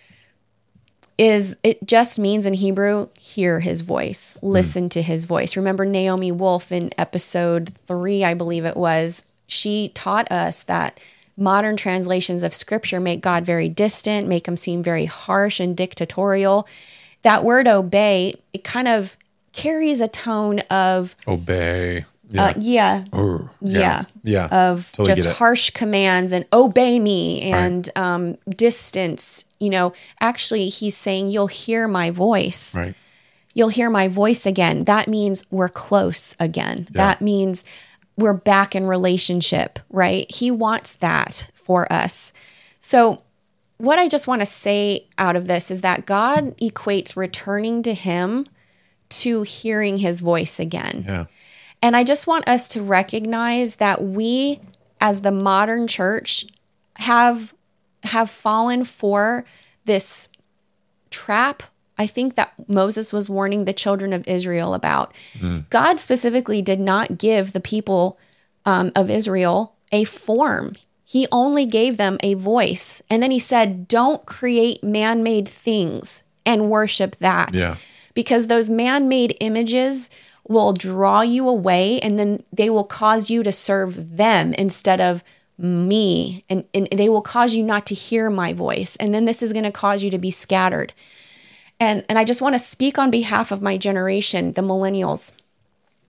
it just means in Hebrew, hear his voice, listen to his voice. Remember Naomi Wolf in episode 3, I believe it was, she taught us that modern translations of scripture make God very distant, make him seem very harsh and dictatorial. That word obey, it kind of carries a tone of, Obey. yeah, of Totally just get it. harsh commands and obey me and distance. You know, actually, he's saying, you'll hear my voice. Right. You'll hear my voice again. That means we're close again. That means we're back in relationship, right? He wants that for us. So what I just want to say out of this is that God equates returning to him to hearing his voice again. Yeah. And I just want us to recognize that we, as the modern church, have fallen for this trap, I think, that Moses was warning the children of Israel about. God specifically did not give the people of Israel a form. He only gave them a voice. And then he said, don't create man-made things and worship that. Yeah. Because those man-made images will draw you away, and then they will cause you to serve them instead of me. And they will cause you not to hear my voice. And then this is going to cause you to be scattered. And I just want to speak on behalf of my generation, the millennials.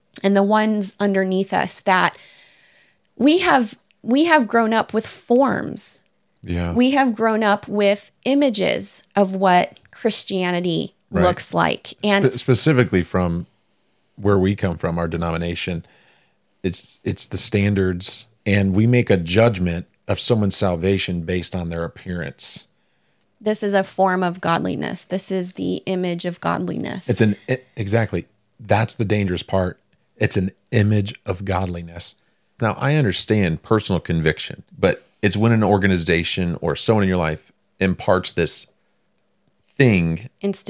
and the ones underneath us, that we have grown up with forms. Yeah. We have grown up with images of what Christianity looks like. And specifically from where we come from, our denomination, it's the standards, and we make a judgment of someone's salvation based on their appearance. this is a form of godliness. This is the image of godliness. Exactly. That's the dangerous part. It's an image of godliness. Now, I understand personal conviction, but it's when an organization or someone in your life imparts this thing.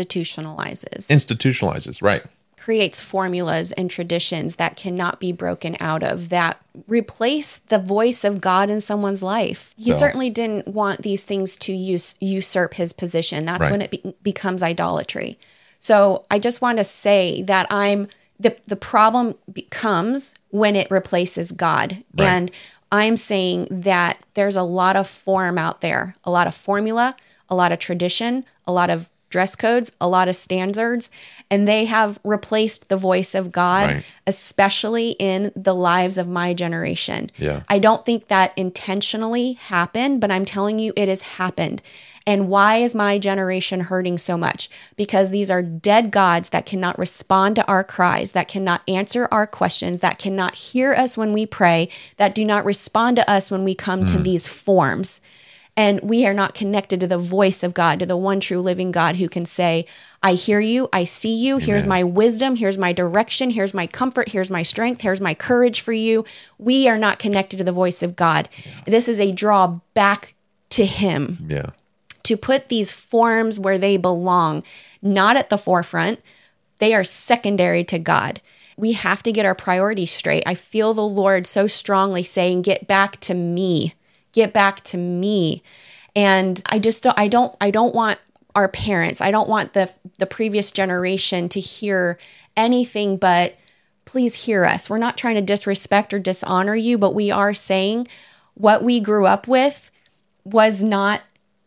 Institutionalizes, right. Creates formulas and traditions that cannot be broken out of, that replace the voice of God in someone's life. He certainly didn't want these things to usurp his position. That's when it becomes idolatry. So I just want to say that the problem becomes when it replaces God. Right. And I'm saying that there's a lot of form out there, a lot of formula, a lot of tradition, a lot of dress codes, a lot of standards, and they have replaced the voice of God, especially in the lives of my generation. Yeah. I don't think that intentionally happened, but I'm telling you it has happened. And why is my generation hurting so much? Because these are dead gods that cannot respond to our cries, that cannot answer our questions, that cannot hear us when we pray, that do not respond to us when we come to these forms. And we are not connected to the voice of God, to the one true living God who can say, I hear you, I see you, Amen. Here's my wisdom, here's my direction, here's my comfort, here's my strength, here's my courage for you. We are not connected to the voice of God. Yeah. This is a draw back to him. Yeah. To put these forms where they belong, not at the forefront. They are secondary to God. We have to get our priorities straight. I feel the Lord so strongly saying, get back to me. Get back to me. And I don't want our parents, I don't want the previous generation to hear anything but, please hear us. We're not trying to disrespect or dishonor you, but we are saying what we grew up with was not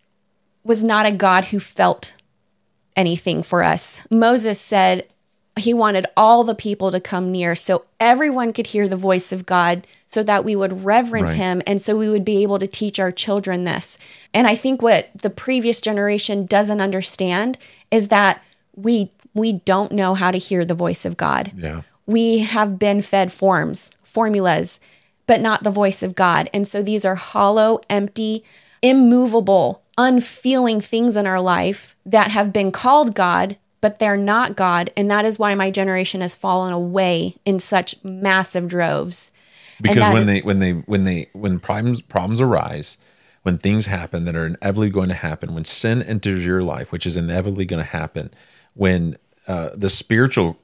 a God who felt anything for us. Moses said he wanted all the people to come near so everyone could hear the voice of God, so that we would reverence him, and so we would be able to teach our children this. And I think what the previous generation doesn't understand is that we don't know how to hear the voice of God. Yeah. We have been fed formulas, but not the voice of God. And so these are hollow, empty, immovable, unfeeling things in our life that have been called God, but they're not God. And that is why my generation has fallen away in such massive droves. Because when problems arise, when things happen that are inevitably going to happen, when sin enters your life, which is inevitably going to happen, when the spiritual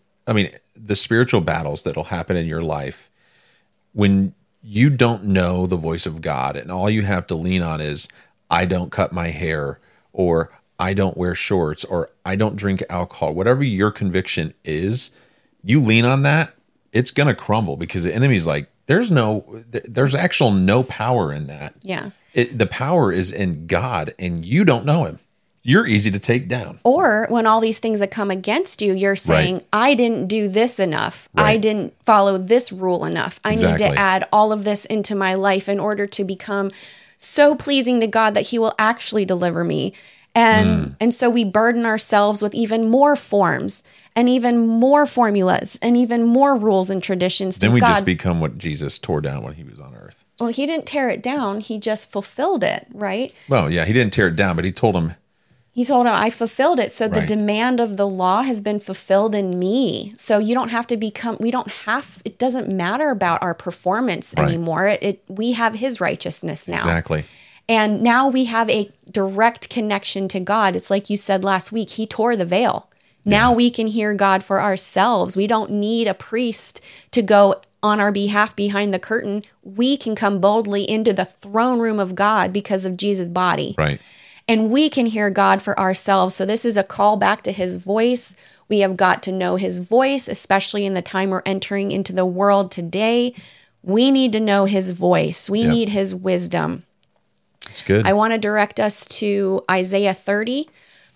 battles that'll happen in your life, when you don't know the voice of God and all you have to lean on is, I don't cut my hair, or I don't wear shorts, or I don't drink alcohol, whatever your conviction is, you lean on that, it's going to crumble, because the enemy's like, there's actual no power in that. Yeah. The power is in God, and you don't know him. You're easy to take down. Or when all these things that come against you, you're saying, I didn't do this enough. Right. I didn't follow this rule enough. I need to add all of this into my life in order to become so pleasing to God that he will actually deliver me. And so we burden ourselves with even more forms and even more formulas and even more rules and traditions. Then we just become what Jesus tore down when he was on earth. Well, he didn't tear it down. He just fulfilled it, right? Well, yeah, he didn't tear it down, but he told him, I fulfilled it. So the demand of the law has been fulfilled in me. So you don't have to it doesn't matter about our performance anymore. We have his righteousness now. Exactly. And now we have a direct connection to God. It's like you said last week, he tore the veil. Now we can hear God for ourselves. We don't need a priest to go on our behalf behind the curtain. We can come boldly into the throne room of God because of Jesus' body. Right. And we can hear God for ourselves. So this is a call back to his voice. We have got to know his voice, especially in the time we're entering into the world today. We need to know his voice. We need his wisdom. It's good. I want to direct us to Isaiah 30.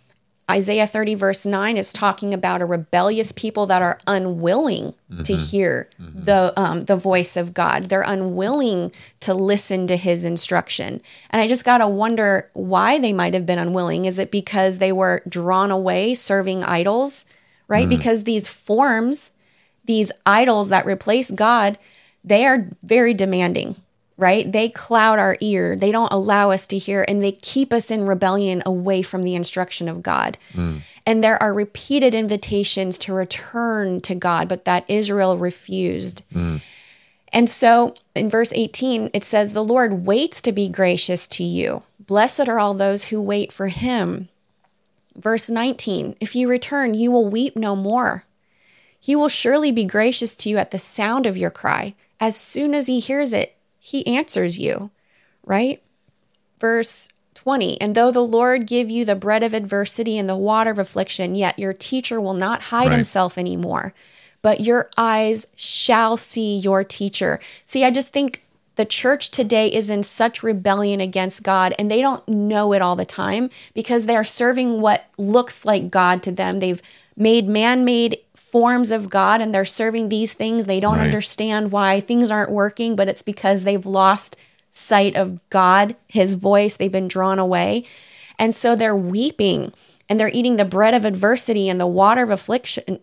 Isaiah 30 verse 9 is talking about a rebellious people that are unwilling to hear the voice of God. They're unwilling to listen to his instruction. And I just got to wonder why they might have been unwilling. Is it because they were drawn away serving idols, right? Because these forms, these idols that replace God, they are very demanding, right? They cloud our ear. They don't allow us to hear, and they keep us in rebellion away from the instruction of God. And there are repeated invitations to return to God, but that Israel refused. And so in verse 18, it says, the Lord waits to be gracious to you. Blessed are all those who wait for him. Verse 19, if you return, you will weep no more. He will surely be gracious to you at the sound of your cry. As soon as he hears it, he answers you, right? Verse 20, and though the Lord give you the bread of adversity and the water of affliction, yet your teacher will not hide himself anymore, but your eyes shall see your teacher. See, I just think the church today is in such rebellion against God, and they don't know it all the time because they're serving what looks like God to them. They've made man-made forms of God, and they're serving these things. They don't understand why things aren't working, but it's because they've lost sight of God, his voice. They've been drawn away. And so they're weeping, and they're eating the bread of adversity and the water of affliction,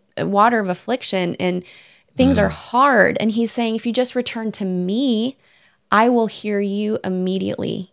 and things are hard. And he's saying, if you just return to me, I will hear you immediately.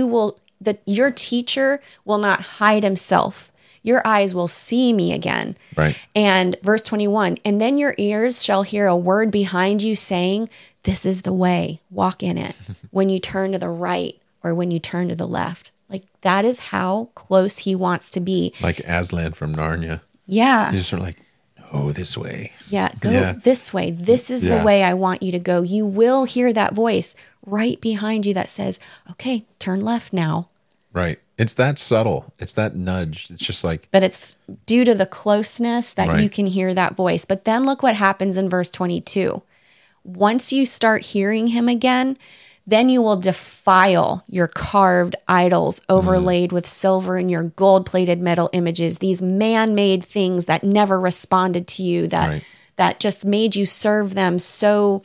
Your teacher will not hide himself. Your eyes will see me again. Right. And verse 21, and then your ears shall hear a word behind you saying, this is the way, walk in it. When you turn to the right or when you turn to the left. Like that is how close he wants to be. Like Aslan from Narnia. Yeah. He's just sort of like, no, this way. Yeah, go this way. This is the way I want you to go. You will hear that voice right behind you that says, okay, turn left now. Right. It's that subtle. It's that nudge. It's just like. But it's due to the closeness that you can hear that voice. But then look what happens in verse 22. Once you start hearing him again, then you will defile your carved idols overlaid with silver and your gold-plated metal images, these man-made things that never responded to you, that just made you serve them so,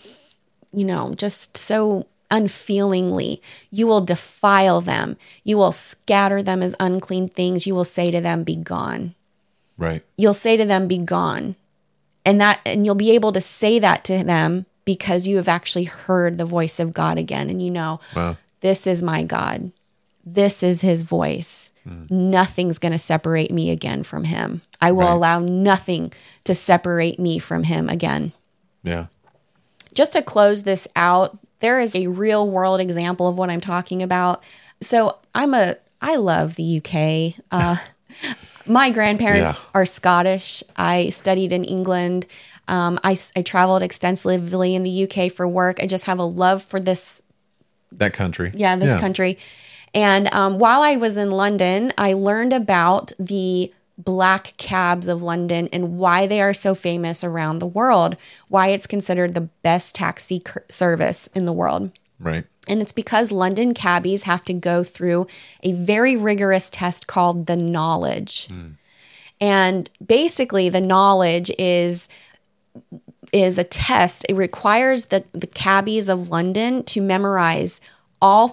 just so unfeelingly. You will defile them. You will scatter them as unclean things. You will say to them, be gone. Right. You'll say to them, be gone. And you'll be able to say that to them because you have actually heard the voice of God again. And this is my God. This is his voice. Nothing's going to separate me again from him. I will allow nothing to separate me from him again. Yeah. Just to close this out, there is a real world example of what I'm talking about. So I love the UK. My grandparents are Scottish. I studied in England. I traveled extensively in the UK for work. I just have a love for that country. Yeah, this country. And while I was in London, I learned about the black cabs of London and why they are so famous around the world, why it's considered the best taxi service in the world. Right. And it's because London cabbies have to go through a very rigorous test called the knowledge. And basically the knowledge is a test. It requires the cabbies of London to memorize all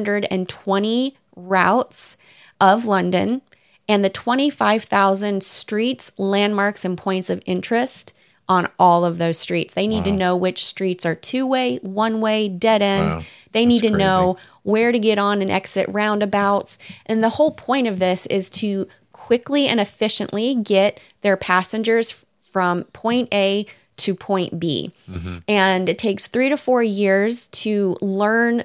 320 routes of London and the 25,000 streets, landmarks, and points of interest on all of those streets. They need to know which streets are two-way, one-way, dead ends. Wow. They need to know where to get on and exit roundabouts. And the whole point of this is to quickly and efficiently get their passengers from point A to point B. And it takes 3 to 4 years to learn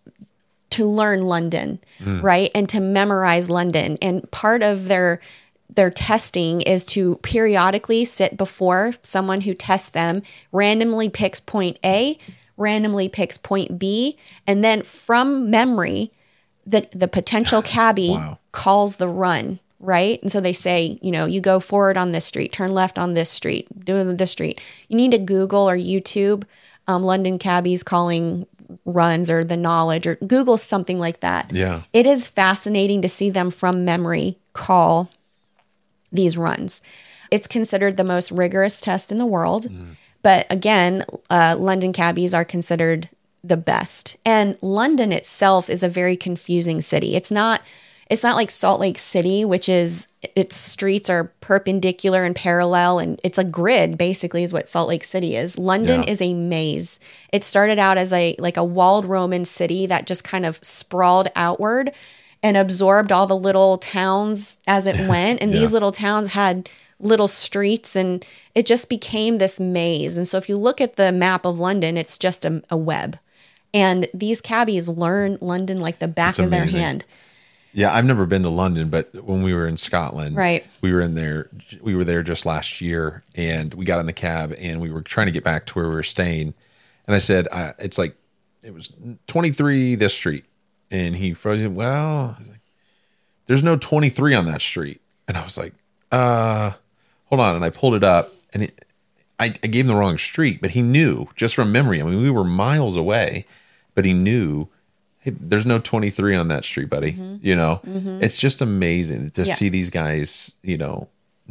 London, right? And to memorize London. And part of their testing is to periodically sit before someone who tests them, randomly picks point A, randomly picks point B, and then from memory, the potential cabbie calls the run, right? And so they say, you go forward on this street, turn left on this street, do this street. You need to Google or YouTube London cabbies calling runs or the knowledge, or Google something like that. Yeah. It is fascinating to see them from memory call these runs. It's considered the most rigorous test in the world. But again, London cabbies are considered the best. And London itself is a very confusing city. It's not like Salt Lake City, which is its streets are perpendicular and parallel, and it's a grid basically is what Salt Lake City is. London is a maze. It started out as a walled Roman city that just kind of sprawled outward and absorbed all the little towns as it went. And these little towns had little streets, and it just became this maze. And so if you look at the map of London, it's just a web. And these cabbies learn London like the back of their hand. Yeah, I've never been to London, but when we were in Scotland, we were there just last year, and we got in the cab and we were trying to get back to where we were staying. And I said, it was 23 this street. And he froze it. Well, there's no 23 on that street. And I was like, hold on. And I pulled it up, and I gave him the wrong street, but he knew just from memory. I mean, we were miles away, but he knew, hey, there's no 23 on that street, buddy. You know, it's just amazing to see these guys, you know,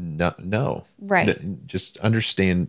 just understand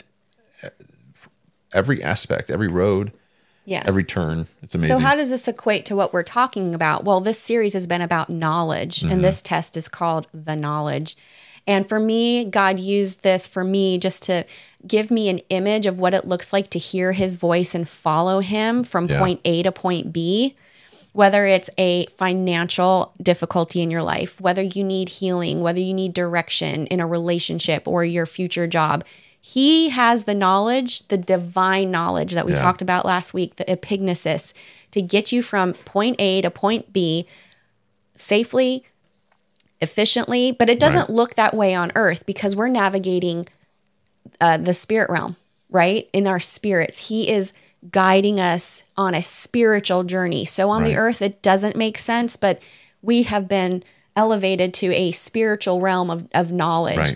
every aspect, every road, every turn. It's amazing. So how does this equate to what we're talking about? Well, this series has been about knowledge, and this test is called The Knowledge. And for me, God used this for me just to give me an image of what it looks like to hear his voice and follow him from point A to point B, whether it's a financial difficulty in your life, whether you need healing, whether you need direction in a relationship or your future job. He has the knowledge, the divine knowledge that we talked about last week, the epignosis, to get you from point A to point B safely, efficiently, but it doesn't look that way on earth because we're navigating the spirit realm, right? In our spirits. He is guiding us on a spiritual journey. So on the earth, it doesn't make sense, but we have been elevated to a spiritual realm of knowledge.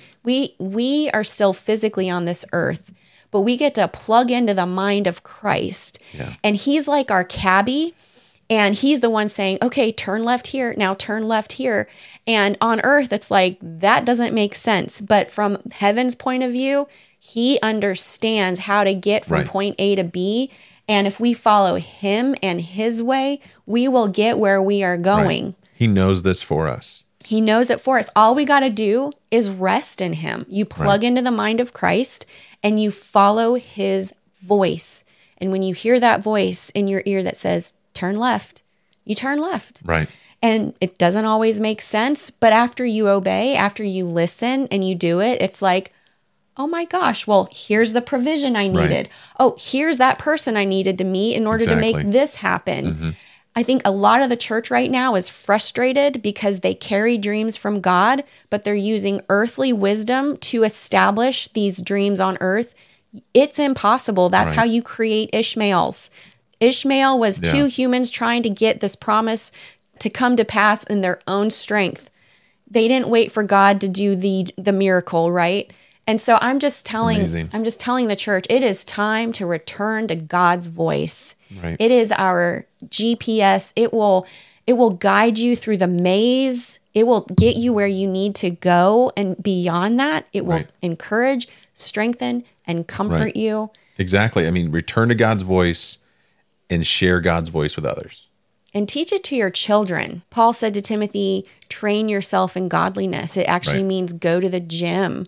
We are still physically on this earth, but we get to plug into the mind of Christ. And he's like our cabbie. And he's the one saying, okay, turn left here. Now turn left here. And on earth, it's like, that doesn't make sense. But from heaven's point of view, he understands how to get from point A to B. And if we follow him and his way, we will get where we are going. He knows this for us. He knows it for us. All we got to do is rest in him. You plug into the mind of Christ and you follow his voice. And when you hear that voice in your ear that says, turn left, you turn left. And it doesn't always make sense, but after you obey, after you listen and you do it, it's like, oh my gosh, well, here's the provision I needed. Oh, here's that person I needed to meet in order to make this happen. I think a lot of the church right now is frustrated because they carry dreams from God, but they're using earthly wisdom to establish these dreams on earth. It's impossible. That's how you create Ishmaels. Ishmael was two humans trying to get this promise to come to pass in their own strength. They didn't wait for God to do the miracle, right? And so I'm just telling the church, it is time to return to God's voice. It is our GPS. It will guide you through the maze. It will get you where you need to go, and beyond that, it will encourage, strengthen, and comfort you. Exactly. I mean, return to God's voice and share God's voice with others. And teach it to your children. Paul said to Timothy, train yourself in godliness. It actually means go to the gym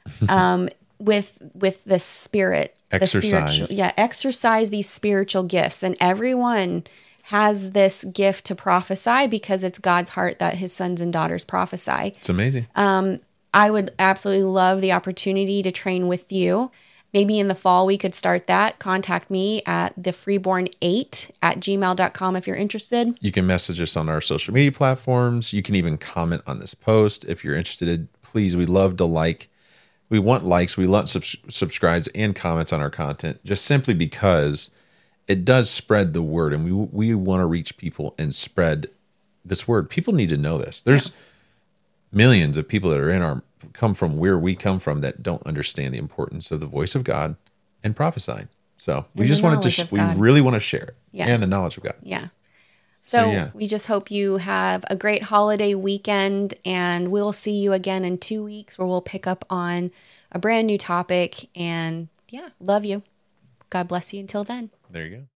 with the spirit. Exercise. Exercise these spiritual gifts. And everyone has this gift to prophesy because it's God's heart that his sons and daughters prophesy. It's amazing. I would absolutely love the opportunity to train with you. Maybe in the fall we could start that. Contact me at thefreeborn8@gmail.com if you're interested. You can message us on our social media platforms. You can even comment on this post if you're interested. Please, we love to like. We want likes. We want subscribes and comments on our content just simply because it does spread the word, and we want to reach people and spread this word. People need to know this. There's millions of people that are come from where we come from that don't understand the importance of the voice of God and prophesying. So we just wanted to, we really want to share it and the knowledge of God. So yeah. we just hope you have a great holiday weekend, and we'll see you again in 2 weeks where we'll pick up on a brand new topic. And yeah, love you. God bless you until then. There you go.